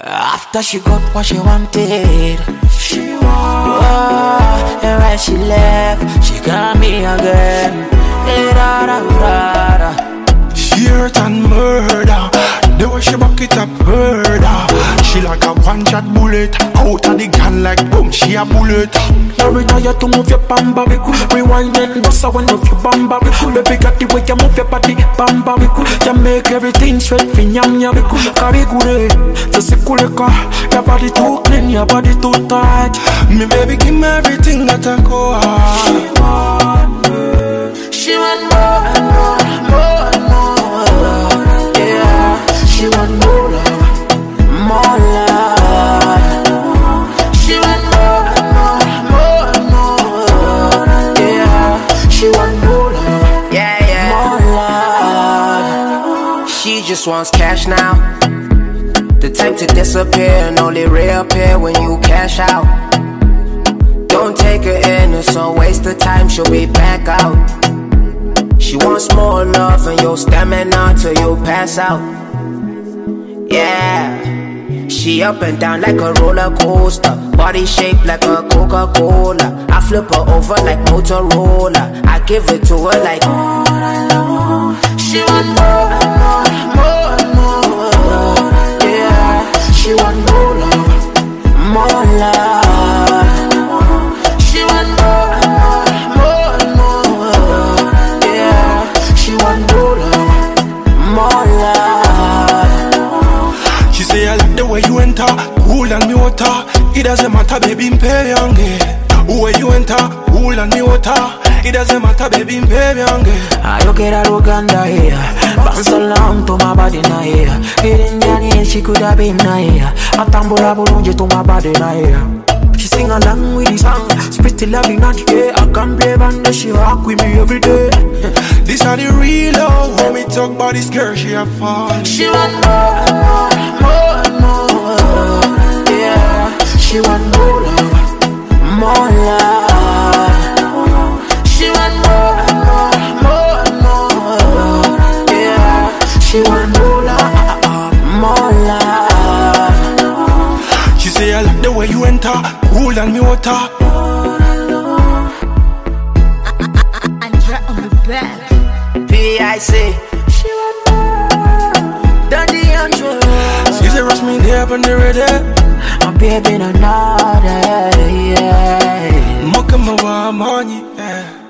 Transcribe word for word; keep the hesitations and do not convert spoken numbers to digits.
After she got what she wanted, she want, oh, and when she left, she got me again. Da, da, da, da. She hurt and murder. The way she back it up, murder. She like a one-shot bullet. Out of the gun like boom, she a bullet. Now retire to move your bamba. Rewind and bust a one of your bamba. Baby got the way you move your body, bamba. You make everything sweat for nyam nyam. Carry good, just a cool car. Your body too clean, your body too tight. Me baby give me everything that I go hard. She want me, she want more and more, more and more. Yeah, she want more love, more love. She want more and more, more and more. Yeah, she want more love, yeah, yeah, more love. She just wants cash now, the type to disappear and only reappear when you cash out. Don't take her in, it's a waste of time, she'll be back out. She wants more love and your stamina till you pass out. Yeah, she up and down like a roller coaster, body shaped like a Coca-Cola. I flip her over like Motorola, I give it to her like all I know. She want more and more, more and more. Yeah, she want more love, more love. She want more and more, more and more. Yeah, she want more love, more love. She say I like the way you enter, cool and me water. It doesn't matter, baby, pay young. Where you enter, cool and me water. It doesn't matter, baby, pay young. I get a Uganda here, bounce along to my body na here. Hidden Johnny, she could have been na here. A tambula bulunje to my body na here. She sing along with the song, spit the love in the air. I can't play band, she rock with me every day. This are the real love, when we talk about this girl, she a fall. She want more and more, more and more. Yeah, she want more love, more love. She want more and more, more and more. Yeah, she want more love, more love. She say I like the way you enter, cool and me water. Andra on the back. P I C. She want more. Daddy Andra. She say rush me there on the ready. My baby no nada, yeah. Mock my money, yeah.